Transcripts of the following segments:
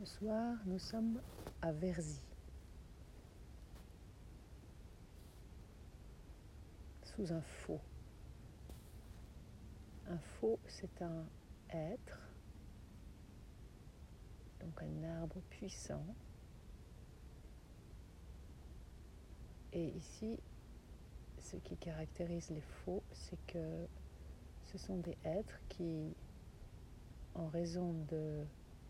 Ce soir, nous sommes à Verzy, sous un faux. Un faux, c'est un être, donc un arbre puissant. Et ici, ce qui caractérise les faux, c'est que ce sont des êtres qui, en raison de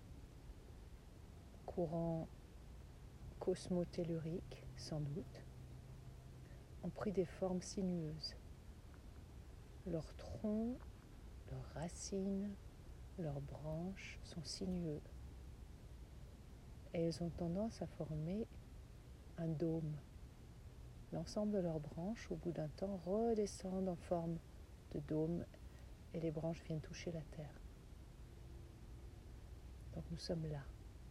courants cosmotelluriques, sans doute, ont pris des formes sinueuses. Leurs troncs, leurs racines, leurs branches sont sinueux. Et elles ont tendance à former un dôme. L'ensemble de leurs branches, au bout d'un temps, redescendent en forme de dôme et les branches viennent toucher la terre. Donc nous sommes là,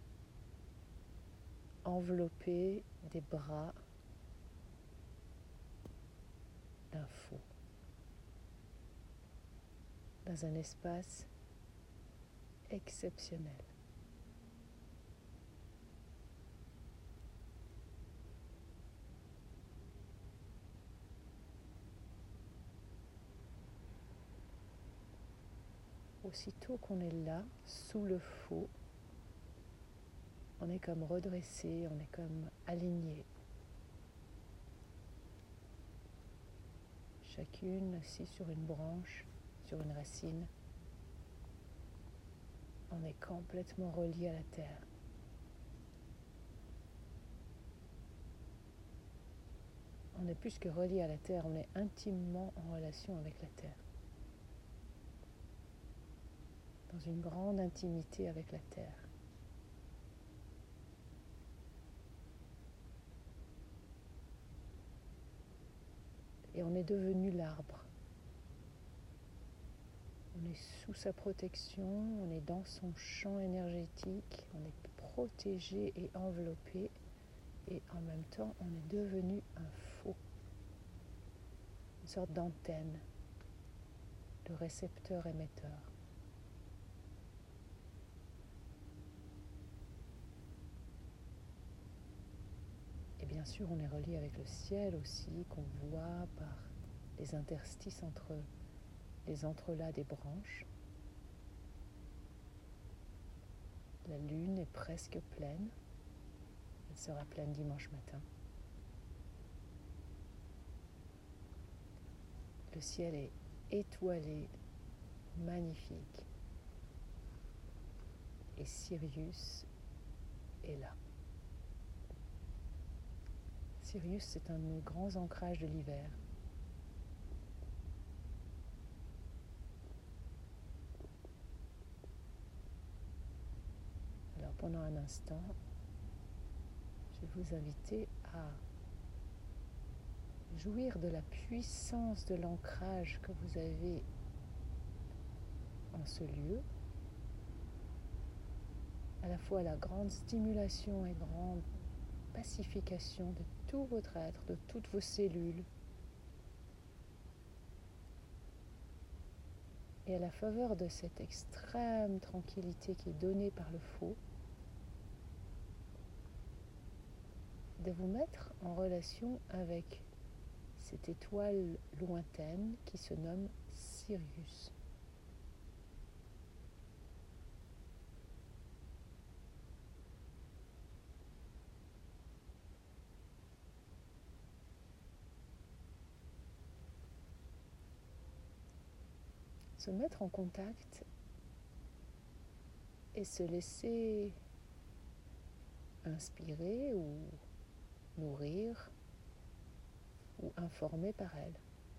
enveloppés des bras d'un faux, dans un espace exceptionnel. Aussitôt qu'on est là, sous le faux, on est comme redressé, on est comme aligné. Chacune assise sur une branche, sur une racine. On est complètement relié à la terre. On est plus que relié à la terre, on est intimement en relation avec la terre. Dans une grande intimité avec la terre. Et on est devenu l'arbre. On est sous sa protection, on est dans son champ énergétique, on est protégé et enveloppé. Et en même temps, on est devenu un faux. Une sorte d'antenne, de récepteur-émetteur. Et bien sûr, on est relié avec le ciel aussi, qu'on voit par les interstices entre les entrelacs des branches. La lune est presque pleine. Elle sera pleine dimanche matin. Le ciel est étoilé, magnifique. Et Sirius est là. Sirius, c'est un de nos grands ancrages de l'hiver. Alors pendant un instant, je vais vous inviter à jouir de la puissance de l'ancrage que vous avez en ce lieu, à la fois la grande stimulation et grande pacification de tout votre être, de toutes vos cellules, et à la faveur de cette extrême tranquillité qui est donnée par le faux, de vous mettre en relation avec cette étoile lointaine qui se nomme Sirius. Se mettre en contact et se laisser inspirer ou nourrir ou informer par elle.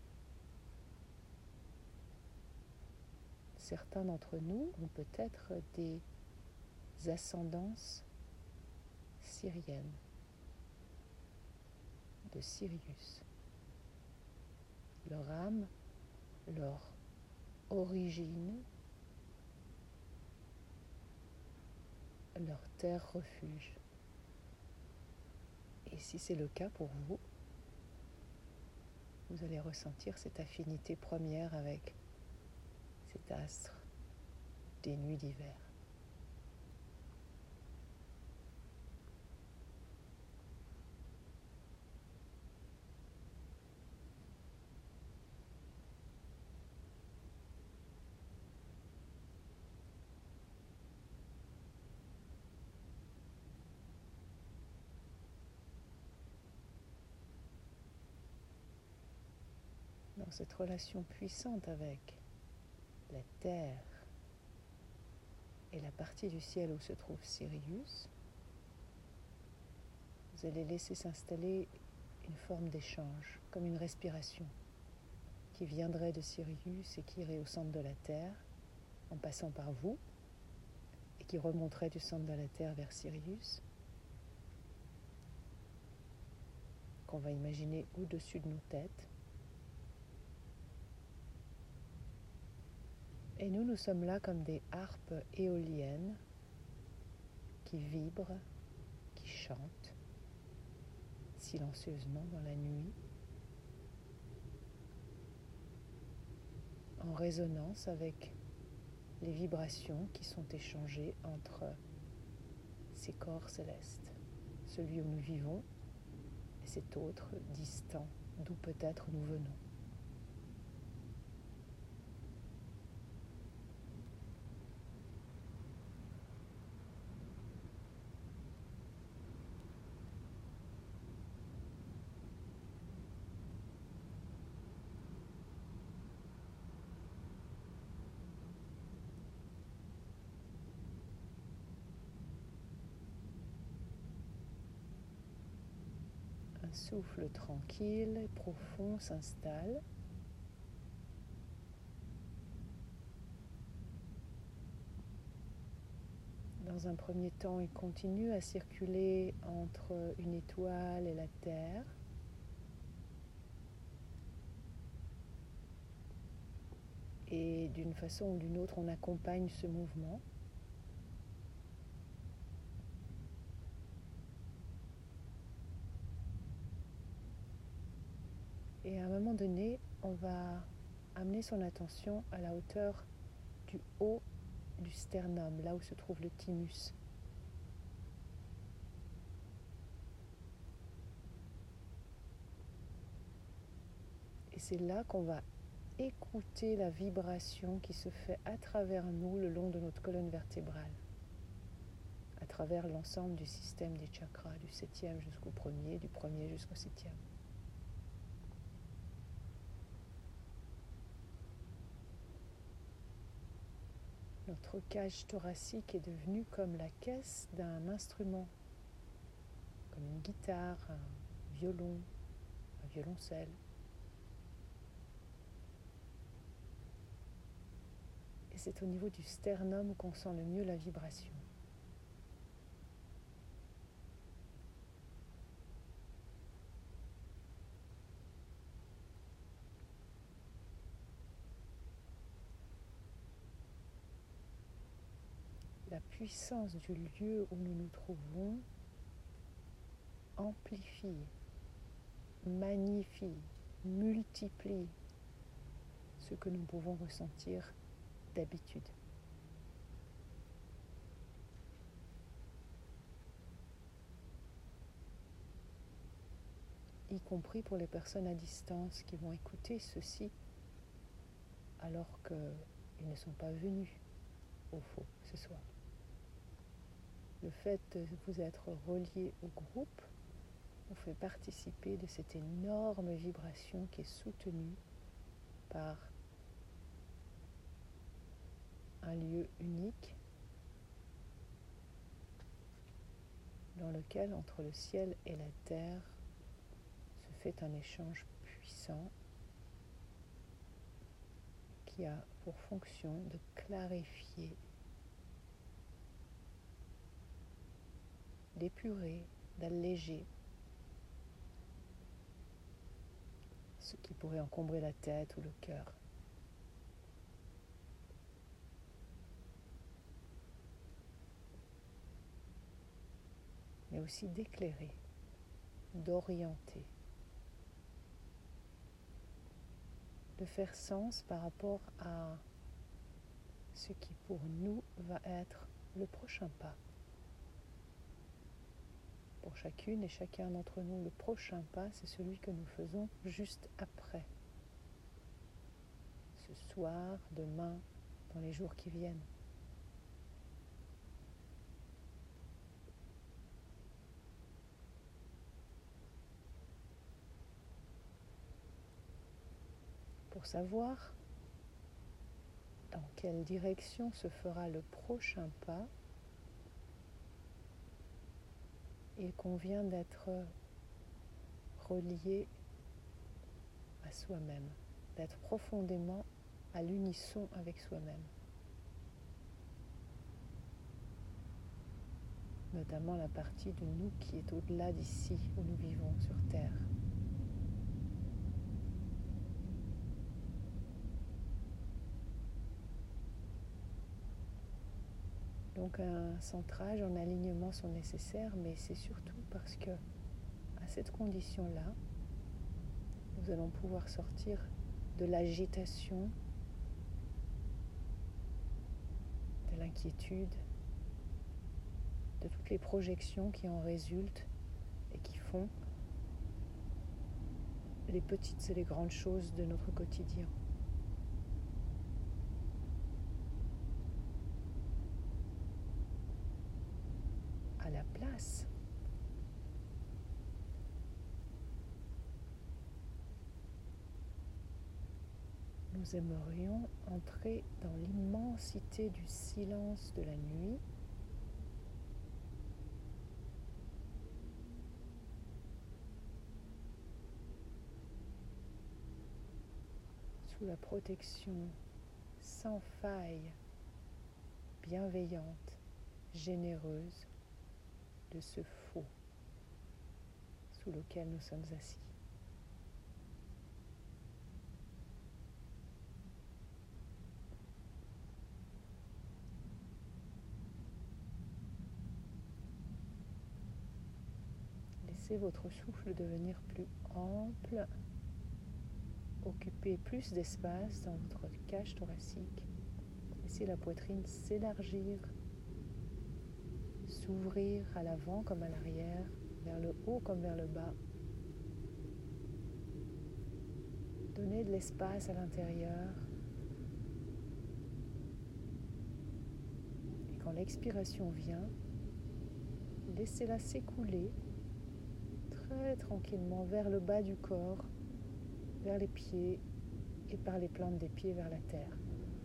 Certains d'entre nous ont peut-être des ascendances syriennes, de Sirius. Leur âme, leur origine, leur terre refuge. Et si c'est le cas pour vous, vous allez ressentir cette affinité première avec cet astre des nuits d'hiver. dans cette relation puissante avec la Terre et la partie du ciel où se trouve Sirius, vous allez laisser s'installer une forme d'échange, comme une respiration, qui viendrait de Sirius et qui irait au centre de la Terre, en passant par vous, et qui remonterait du centre de la Terre vers Sirius, qu'on va imaginer au-dessus de nos têtes. Et nous sommes là comme des harpes éoliennes qui vibrent, qui chantent silencieusement dans la nuit, en résonance avec les vibrations qui sont échangées entre ces corps célestes, celui où nous vivons et cet autre distant d'où peut-être nous venons. Un souffle tranquille et profond s'installe. Dans un premier temps, il continue à circuler entre une étoile et la Terre. Et d'une façon ou d'une autre, on accompagne ce mouvement. Et à un moment donné, on va amener son attention à la hauteur du haut du sternum, là où se trouve le thymus. Et c'est là qu'on va écouter la vibration qui se fait à travers nous le long de notre colonne vertébrale, à travers l'ensemble du système des chakras, du 7e jusqu'au 1er, du 1er jusqu'au 7e. Notre cage thoracique est devenue comme la caisse d'un instrument, comme une guitare, un violon, un violoncelle. Et c'est au niveau du sternum qu'on sent le mieux la vibration. La puissance du lieu où nous nous trouvons amplifie, magnifie, multiplie ce que nous pouvons ressentir d'habitude. Y compris pour les personnes à distance qui vont écouter ceci alors qu'ils ne sont pas venus au faux ce soir. Le fait de vous être relié au groupe vous fait participer de cette énorme vibration qui est soutenue par un lieu unique dans lequel, entre le ciel et la terre, se fait un échange puissant qui a pour fonction de clarifier, d'épurer, d'alléger ce qui pourrait encombrer la tête ou le cœur. Mais aussi d'éclairer, d'orienter, de faire sens par rapport à ce qui pour nous va être le prochain pas. Pour chacune et chacun d'entre nous, le prochain pas, c'est celui que nous faisons juste après. Ce soir, demain, dans les jours qui viennent. pour savoir dans quelle direction se fera le prochain pas, il convient d'être relié à soi-même, d'être profondément à l'unisson avec soi-même, notamment la partie de nous qui est au-delà d'ici où nous vivons sur Terre. Donc un centrage, un alignement sont nécessaires, mais c'est surtout parce que à cette condition-là, nous allons pouvoir sortir de l'agitation, de l'inquiétude, de toutes les projections qui en résultent et qui font les petites et les grandes choses de notre quotidien. À la place, nous aimerions entrer dans l'immensité du silence de la nuit, sous la protection sans faille, bienveillante, généreuse de ce faux sous lequel nous sommes assis. Laissez votre souffle devenir plus ample, occuper plus d'espace dans votre cage thoracique. Laissez la poitrine s'élargir, s'ouvrir à l'avant comme à l'arrière, vers le haut comme vers le bas. Donnez de l'espace à l'intérieur. Et quand l'expiration vient, laissez-la s'écouler très tranquillement vers le bas du corps, vers les pieds et par les plantes des pieds vers la terre.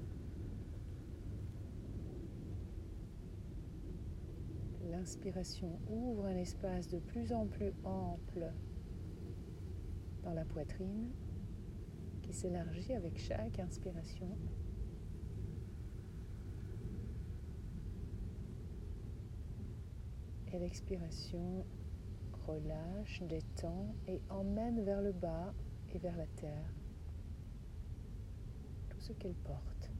L'inspiration ouvre un espace de plus en plus ample dans la poitrine qui s'élargit avec chaque inspiration. Et l'expiration relâche, détend et emmène vers le bas et vers la terre tout ce qu'elle porte.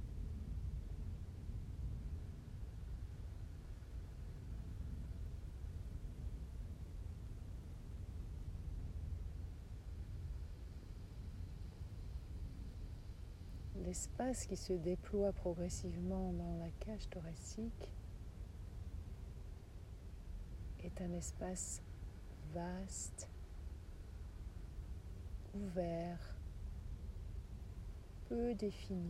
L'espace qui se déploie progressivement dans la cage thoracique est un espace vaste, ouvert, peu défini.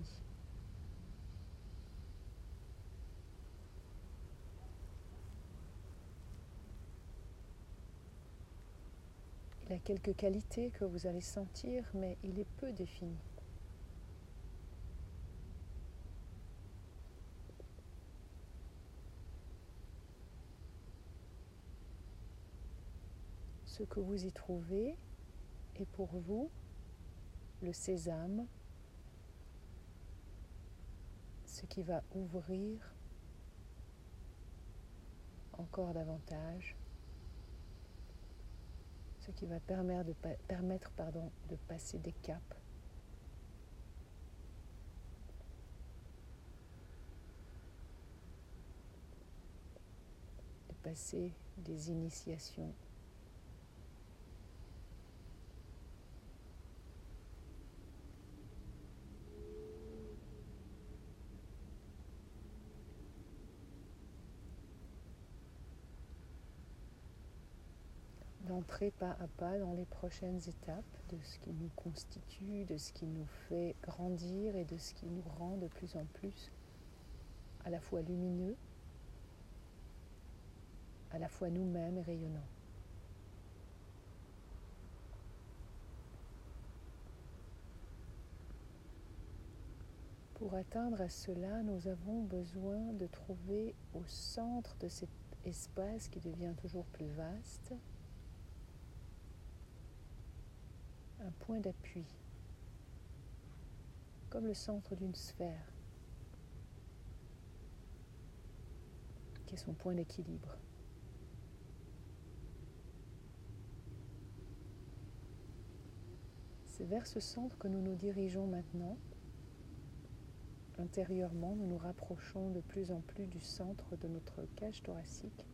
Il a quelques qualités que vous allez sentir, mais il est peu défini. Ce que vous y trouvez est pour vous le sésame, ce qui va ouvrir encore davantage, ce qui va permettre de passer des caps, de passer des initiations. D'entrer pas à pas dans les prochaines étapes de ce qui nous constitue, de ce qui nous fait grandir et de ce qui nous rend de plus en plus à la fois lumineux, à la fois nous-mêmes et rayonnants. Pour atteindre à cela, nous avons besoin de trouver au centre de cet espace qui devient toujours plus vaste un point d'appui, comme le centre d'une sphère, qui est son point d'équilibre. C'est vers ce centre que nous nous dirigeons maintenant. Intérieurement, nous nous rapprochons de plus en plus du centre de notre cage thoracique.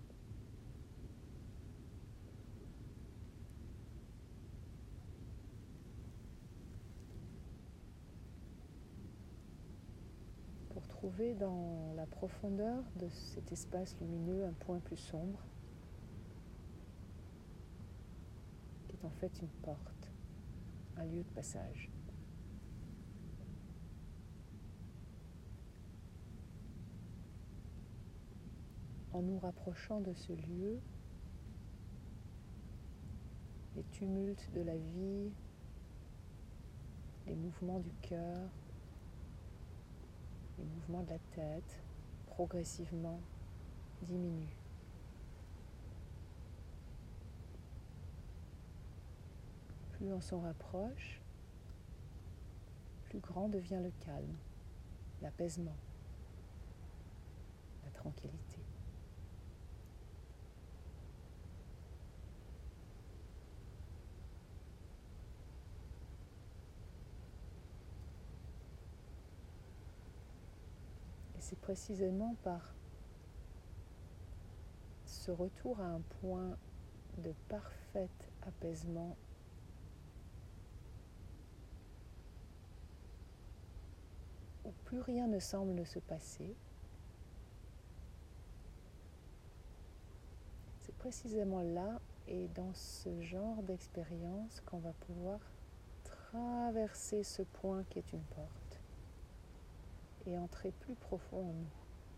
Pour trouver dans la profondeur de cet espace lumineux un point plus sombre, qui est en fait une porte, un lieu de passage. En nous rapprochant de ce lieu, les tumultes de la vie, les mouvements du cœur, les mouvements de la tête, progressivement diminuent. Plus on s'en rapproche, plus grand devient le calme, l'apaisement, la tranquillité. Et c'est précisément par ce retour à un point de parfait apaisement où plus rien ne semble ne se passer. C'est précisément là et dans ce genre d'expérience qu'on va pouvoir traverser ce point qui est une porte et entrer plus profond en nous.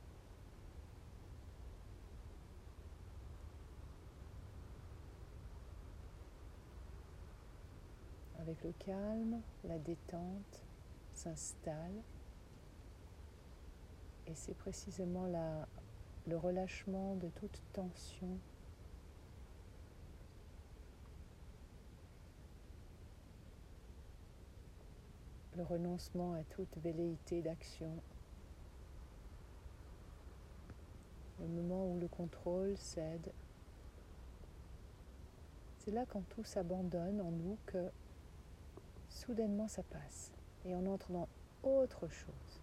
Avec le calme, la détente s'installe et c'est précisément le relâchement de toute tension le renoncement à toute velléité d'action, le moment où le contrôle cède. C'est là quand tout s'abandonne en nous que soudainement ça passe et on entre dans autre chose.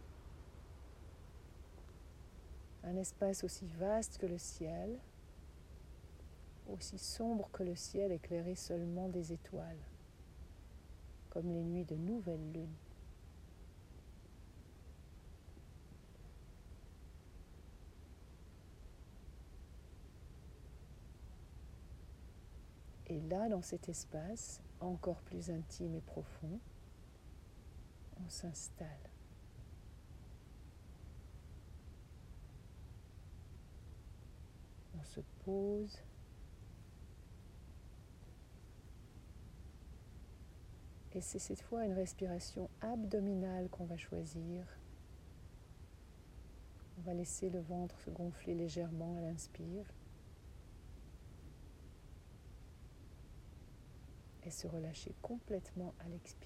Un espace aussi vaste que le ciel, aussi sombre que le ciel éclairé seulement des étoiles, comme les nuits de nouvelle lune. Et là, dans cet espace, encore plus intime et profond, on s'installe. On se pose. Et c'est cette fois une respiration abdominale qu'on va choisir. On va laisser le ventre se gonfler légèrement à l'inspire et se relâcher complètement à l'expire.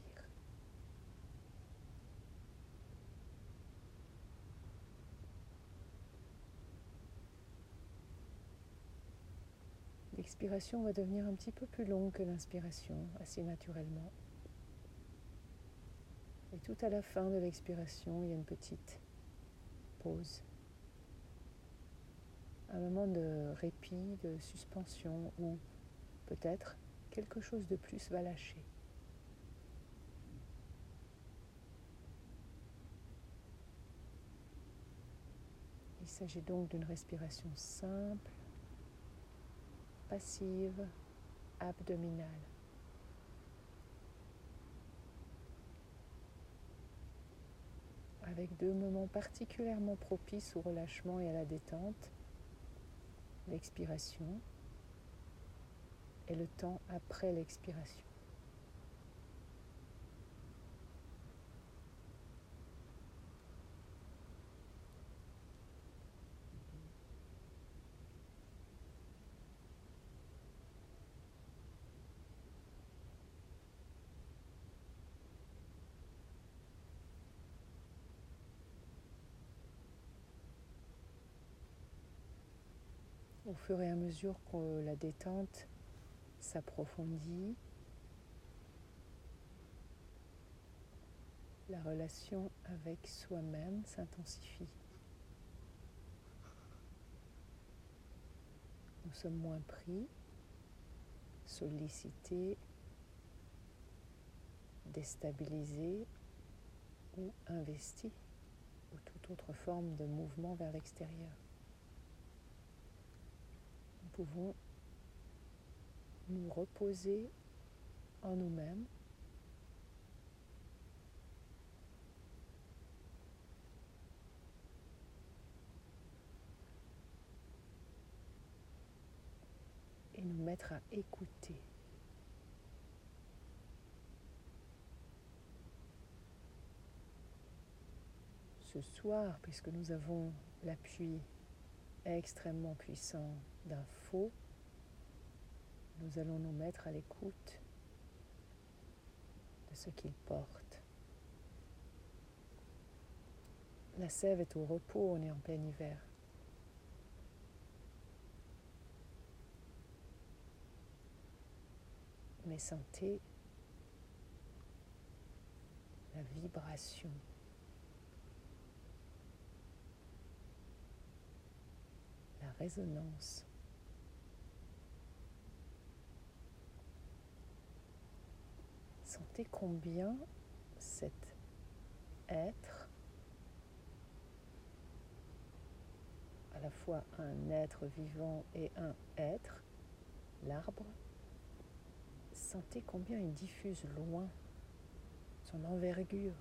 L'expiration va devenir un petit peu plus longue que l'inspiration, assez naturellement. Et tout à la fin de l'expiration, il y a une petite pause. Un moment de répit, de suspension, où peut-être quelque chose de plus va lâcher. Il s'agit donc d'une respiration simple, passive, abdominale. Avec deux moments particulièrement propices au relâchement et à la détente, l'expiration et le temps après l'expiration. Au fur et à mesure que la détente s'approfondit, la relation avec soi-même s'intensifie. Nous sommes moins pris, sollicités, déstabilisés ou investis, ou toute autre forme de mouvement vers l'extérieur. Nous pouvons nous reposer en nous-mêmes et nous mettre à écouter. Ce soir, puisque nous avons l'appui extrêmement puissant d'un faux, nous allons nous mettre à l'écoute de ce qu'il porte. La sève est au repos, on est en plein hiver. Mais sentez la vibration, la résonance. Sentez combien cet être, à la fois un être vivant et un être, l'arbre, sentez combien il diffuse loin son envergure.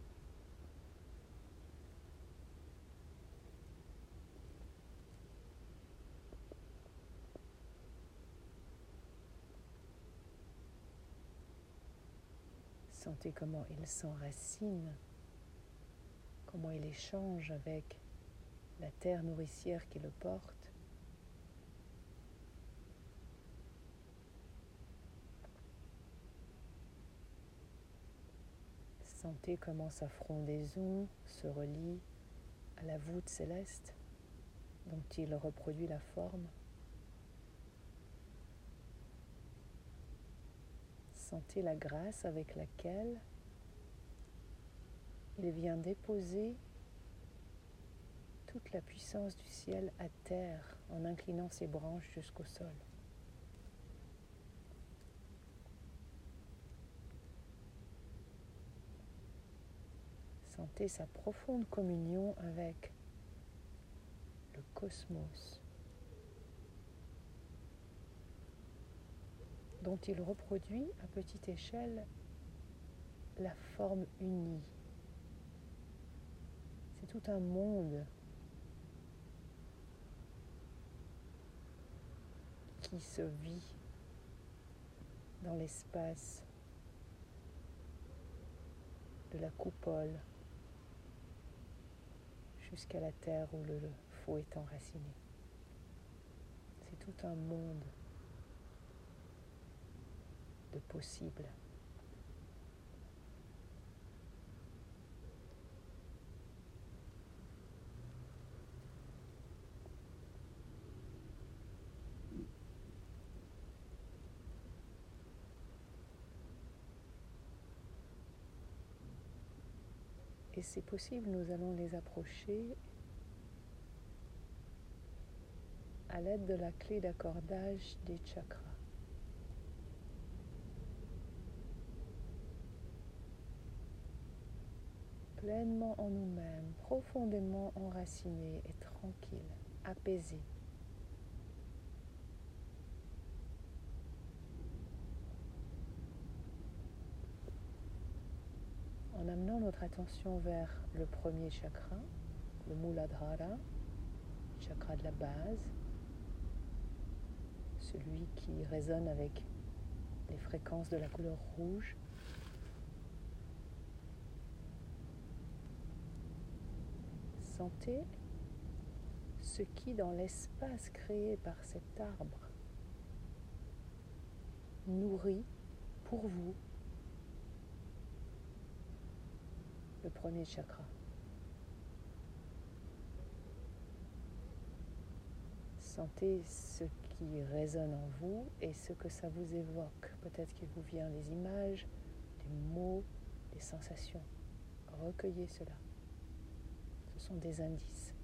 Sentez comment il s'enracine, comment il échange avec la terre nourricière qui le porte. Sentez comment sa frondaison se relie à la voûte céleste dont il reproduit la forme. Sentez la grâce avec laquelle il vient déposer toute la puissance du ciel à terre en inclinant ses branches jusqu'au sol. Sentez sa profonde communion avec le cosmos, dont il reproduit à petite échelle la forme unie. C'est tout un monde qui se vit dans l'espace de la coupole jusqu'à la terre où le faux est enraciné. C'est tout un monde de possibles. Et c'est possible, nous allons les approcher à l'aide de la clé d'accordage des chakras. Pleinement en nous-mêmes, profondément enracinés et tranquilles, apaisés. En amenant notre attention vers le premier chakra, le Muladhara, chakra de la base, celui qui résonne avec les fréquences de la couleur rouge. Sentez ce qui, dans l'espace créé par cet arbre, nourrit pour vous le premier chakra. Sentez ce qui résonne en vous et ce que ça vous évoque. Peut-être qu'il vous vient des images, des mots, des sensations. Recueillez cela. Ce sont des indices.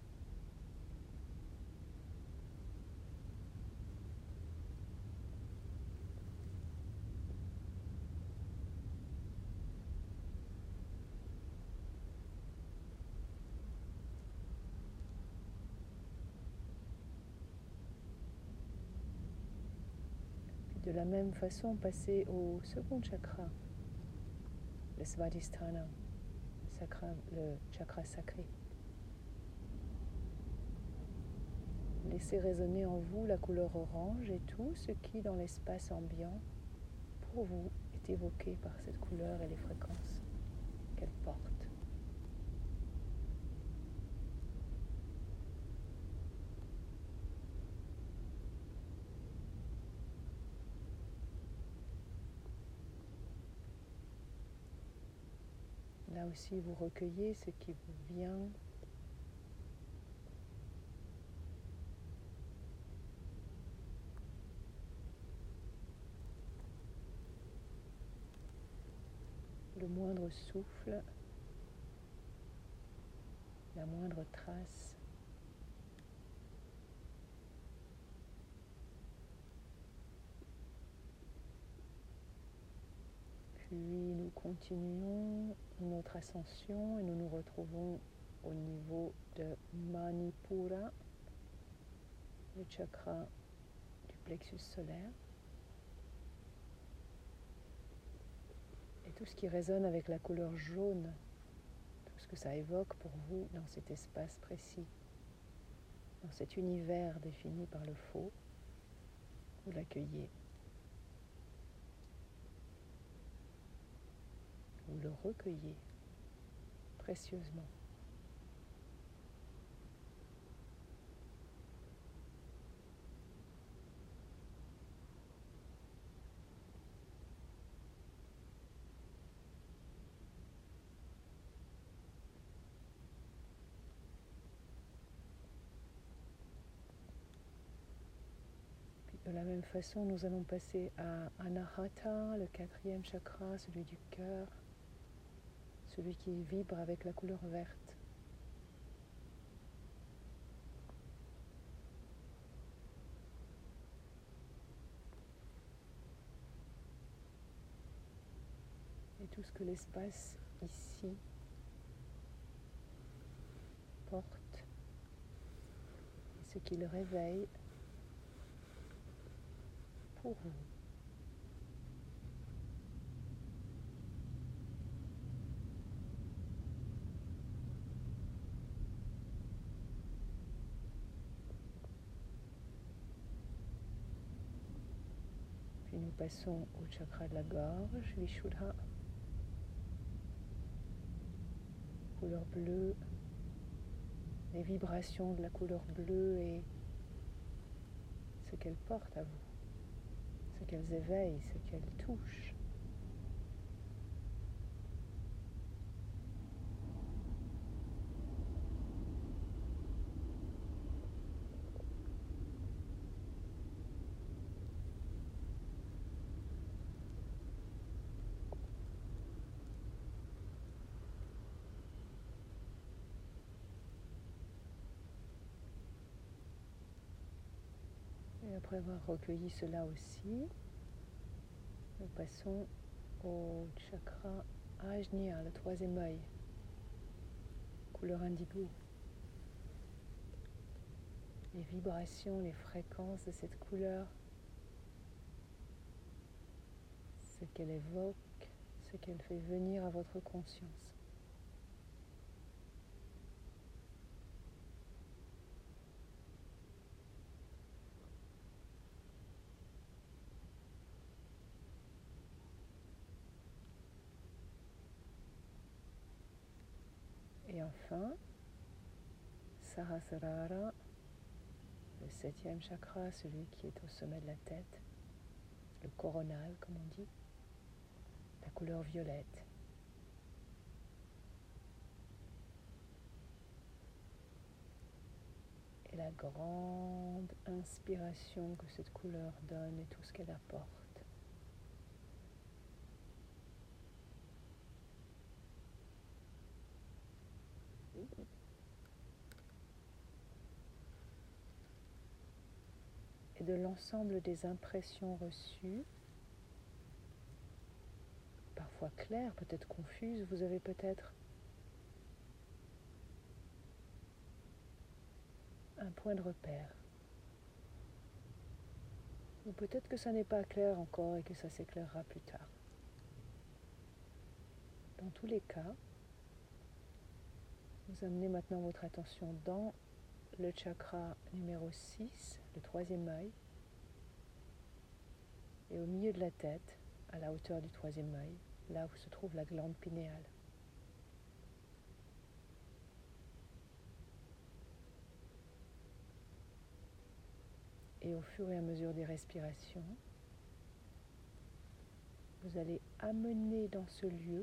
De la même façon, passez au second chakra, le Svadhisthana, le chakra sacré. Laissez résonner en vous la couleur orange et tout ce qui, dans l'espace ambiant, pour vous, est évoqué par cette couleur et les fréquences qu'elle porte. Là aussi, vous recueillez ce qui vous vient. Le moindre souffle, la moindre trace. Puis nous continuons notre ascension et nous nous retrouvons au niveau de Manipura, le chakra du plexus solaire. Et tout ce qui résonne avec la couleur jaune, tout ce que ça évoque pour vous dans cet espace précis, dans cet univers défini par le faux, vous l'accueillez. Vous le recueillez précieusement. Puis de la même façon, nous allons passer à Anahata, le quatrième chakra, celui du cœur, celui qui vibre avec la couleur verte. Et tout ce que l'espace ici porte, et ce qu'il réveille pour vous. Puis nous passons au chakra de la gorge, Vishuddha, couleur bleue, les vibrations de la couleur bleue et ce qu'elle porte à vous, ce qu'elles éveillent, ce qu'elles touchent. Et après avoir recueilli cela aussi, nous passons au chakra Ajna, le troisième œil, couleur indigo. Les vibrations, les fréquences de cette couleur, ce qu'elle évoque, ce qu'elle fait venir à votre conscience. Et enfin, Sahasrara, le septième chakra, celui qui est au sommet de la tête, le coronal comme on dit, la couleur violette. Et la grande inspiration que cette couleur donne et tout ce qu'elle apporte. Et de l'ensemble des impressions reçues, parfois claires, peut-être confuses, vous avez peut-être un point de repère. Ou peut-être que ça n'est pas clair encore et que ça s'éclairera plus tard. Dans tous les cas, vous amenez maintenant votre attention dans le chakra numéro 6, le troisième œil, et au milieu de la tête, à la hauteur du troisième œil, là où se trouve la glande pinéale. Et au fur et à mesure des respirations, vous allez amener dans ce lieu,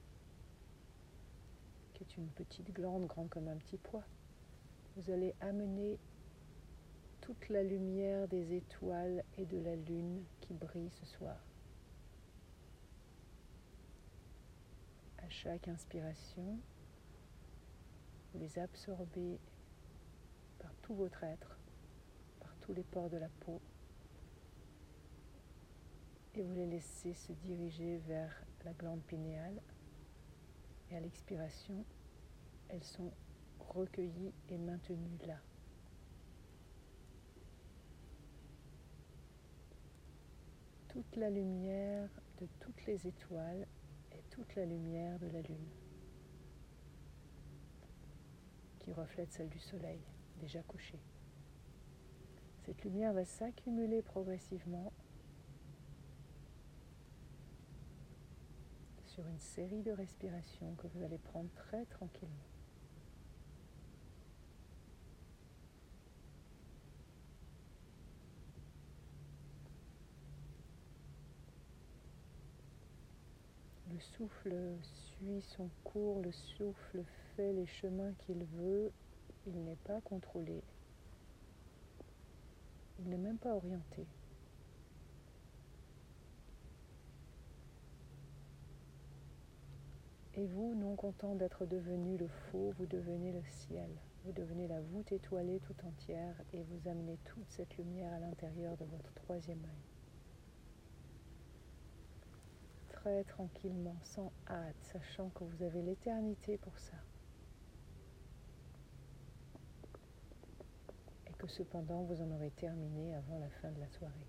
qui est une petite glande grande comme un petit pois, vous allez amener toute la lumière des étoiles et de la lune qui brille ce soir. À chaque inspiration, vous les absorbez par tout votre être, par tous les pores de la peau, et vous les laissez se diriger vers la glande pinéale. Et à l'expiration, elles sont recueillies et maintenues là. Toute la lumière de toutes les étoiles et toute la lumière de la lune, qui reflète celle du soleil, déjà couché. Cette lumière va s'accumuler progressivement sur une série de respirations que vous allez prendre très tranquillement. Le souffle suit son cours, le souffle fait les chemins qu'il veut, il n'est pas contrôlé, il n'est même pas orienté. Et vous, non content d'être devenu le faux, vous devenez le ciel, vous devenez la voûte étoilée tout entière et vous amenez toute cette lumière à l'intérieur de votre troisième œil. Très tranquillement, sans hâte, sachant que vous avez l'éternité pour ça. Et que cependant, vous en aurez terminé avant la fin de la soirée.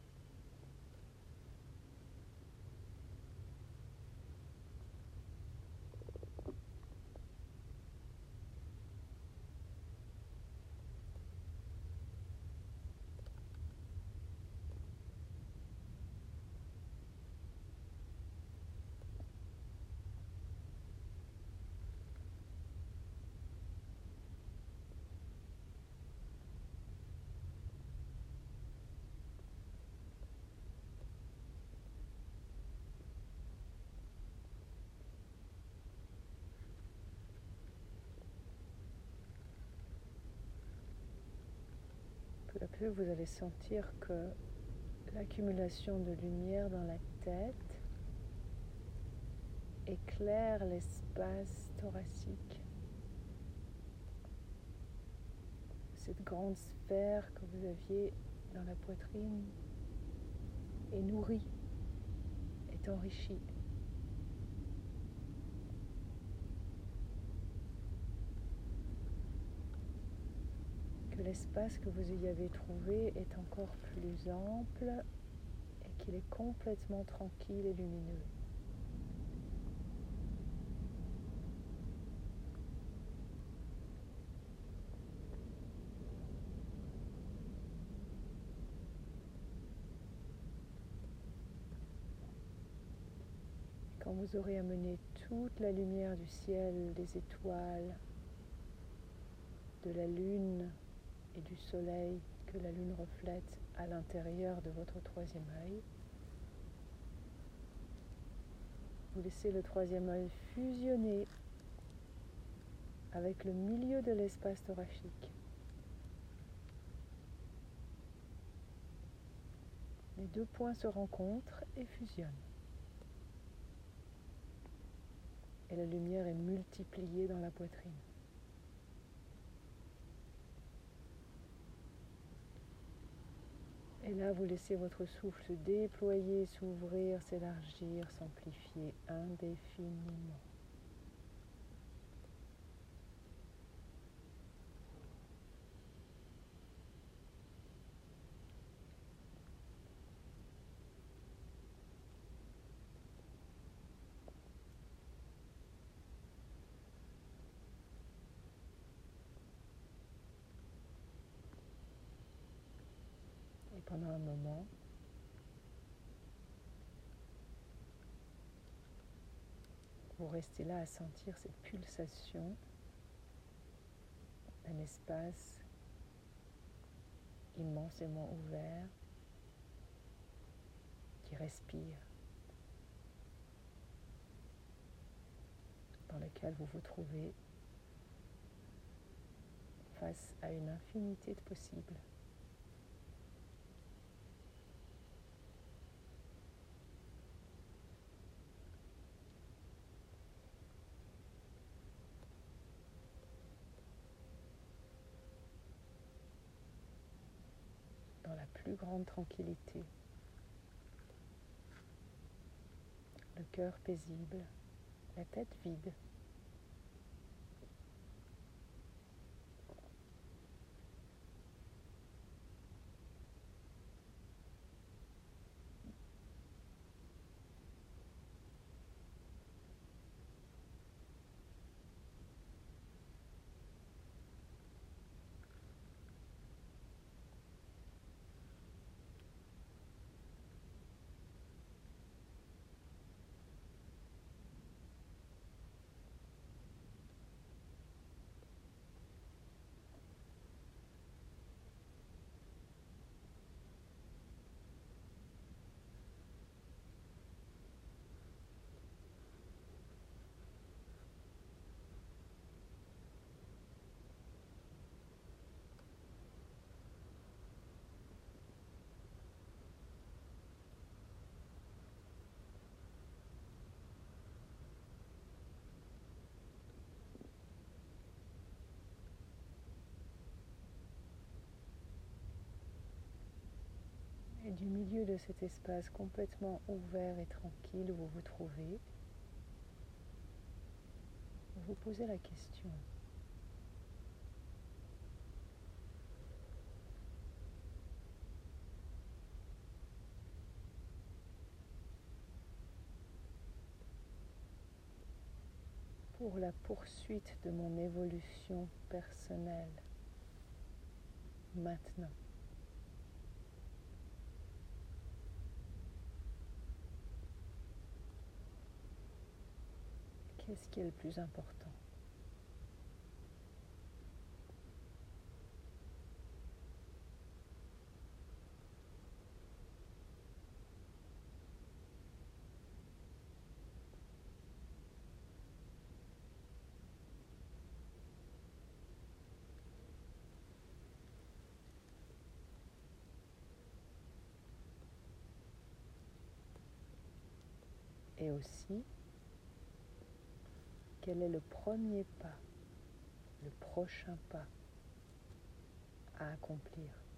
Peu à peu, vous allez sentir que l'accumulation de lumière dans la tête éclaire l'espace thoracique. Cette grande sphère que vous aviez dans la poitrine est nourrie, est enrichie. Que l'espace que vous y avez trouvé est encore plus ample et qu'il est complètement tranquille et lumineux. Quand vous aurez amené toute la lumière du ciel, des étoiles, de la lune et du soleil que la lune reflète à l'intérieur de votre troisième œil, vous laissez le troisième œil fusionner avec le milieu de l'espace thoracique. Les deux points se rencontrent et fusionnent. Et la lumière est multipliée dans la poitrine. Et là, vous laissez votre souffle se déployer, s'ouvrir, s'élargir, s'amplifier indéfiniment. Et pendant un moment, vous restez là à sentir cette pulsation d'un espace immensément ouvert qui respire, dans lequel vous vous trouvez face à une infinité de possibles. Dans la plus grande tranquillité, le cœur paisible, la tête vide. Et du milieu de cet espace complètement ouvert et tranquille où vous vous trouvez, vous vous posez la question: pour la poursuite de mon évolution personnelle, maintenant, qu'est-ce qui est le plus important? Et aussi, quel est le premier pas, le prochain pas à accomplir?